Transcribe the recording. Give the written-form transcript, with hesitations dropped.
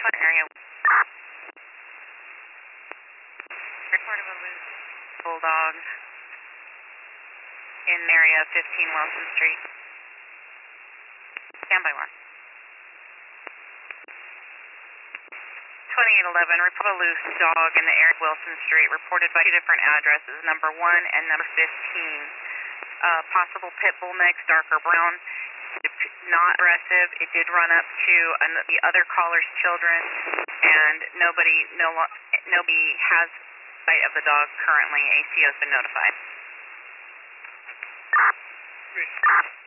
area. Report of a loose bulldog in area 15 Wilson Street. Standby 1. 2811, report a loose dog in the area of Wilson Street, reported by 2 different addresses, number 1 and number 15. Possible pit bull mix, darker brown. Not aggressive. It did run up to the other caller's children, and nobody has sight of the dog currently. ACO has been notified.